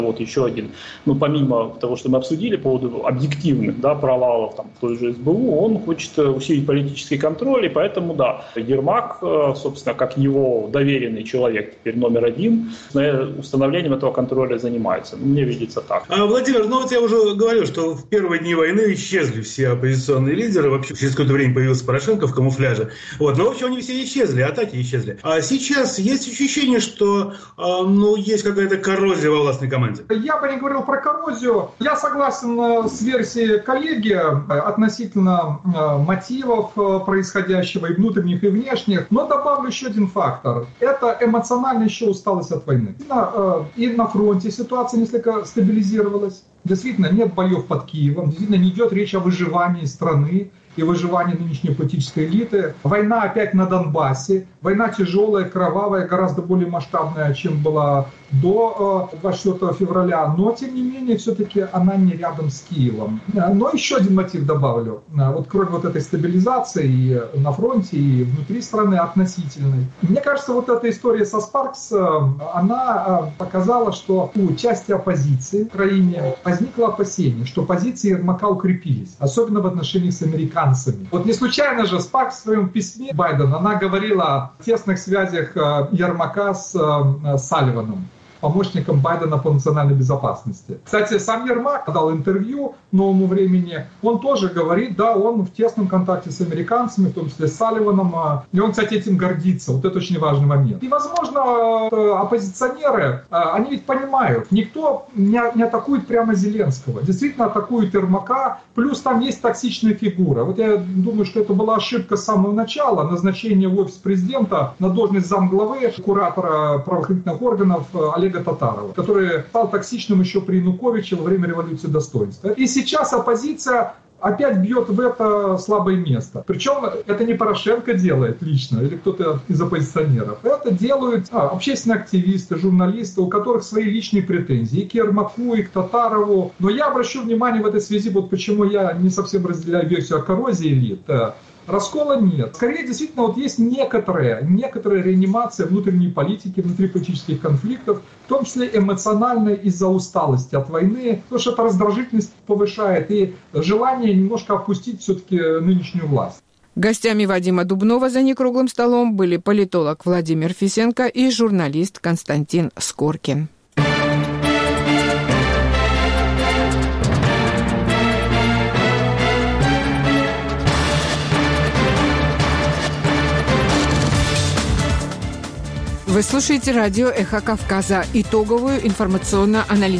Вот еще один. Помимо того, что мы обсудили по поводу объективных провалов в той же СБУ, он хочет усилить политический контроль, и поэтому, Ермак, собственно, как его доверенный человек, теперь номер один, установлением этого контроля занимается. Мне видится так. Владимир, я уже говорил, что в первые дни войны исчезли все оппозиционные лидеры, вообще через какое-то время появился Порошенко в камуфляже. Но, в общем, они все исчезли, атаки исчезли. А сейчас есть ощущение, что есть какая-то коррозия во властной команде. Я бы не говорил про коррозию. Я согласен с версией коллеги относительно мотивов происходящего, и внутренних, и внешних. Но добавлю еще один фактор. Это эмоциональная еще усталость от войны. И на фронте ситуация несколько стабилизировалась. Действительно, нет боев под Киевом. Действительно, не идет речь о выживании страны и выживании нынешней политической элиты. Война опять на Донбассе. Война тяжелая, кровавая, гораздо более масштабная, чем была до 24 февраля. Но, тем не менее, все-таки она не рядом с Киевом. Но еще один мотив добавлю. Кроме этой стабилизации и на фронте, и внутри страны относительной. Мне кажется, эта история со Спаркс, она показала, что у части оппозиции в Украине возникло опасение, что позиции Ермака укрепились. Особенно в отношениях с американцами. Не случайно же Спаркс в своем письме Байдена, она говорила о тесных связях Ермака с Салливаном, помощником Байдена по национальной безопасности. Кстати, сам Ермак дал интервью «Новому времени». Он тоже говорит, он в тесном контакте с американцами, в том числе с Салливаном. И он, кстати, этим гордится. Это очень важный момент. И, возможно, оппозиционеры, они ведь понимают, никто не атакует прямо Зеленского. Действительно атакует Ермака. Плюс там есть токсичная фигура. Я думаю, что это была ошибка с самого начала. Назначение в офис президента на должность замглавы, куратора правоохранительных органов Олега Татарова, который стал токсичным еще при Януковиче во время революции достоинства. И сейчас оппозиция опять бьет в это слабое место. Причем это не Порошенко делает лично или кто-то из оппозиционеров. Это делают общественные активисты, журналисты, у которых свои личные претензии и к Ермаку, и к Татарову. Но я обращу внимание в этой связи, почему я не совсем разделяю версию о коррозии элит. Раскола нет. Скорее, действительно, есть некоторая реанимация внутренней политики, внутриполитических конфликтов, в том числе эмоциональная из-за усталости от войны, потому что это раздражительность повышает и желание немножко опустить все-таки нынешнюю власть. Гостями Вадима Дубнова за некруглым столом были политолог Владимир Фисенко и журналист Константин Скоркин. Вы слушаете радио «Эхо Кавказа», итоговую информационно-аналитическую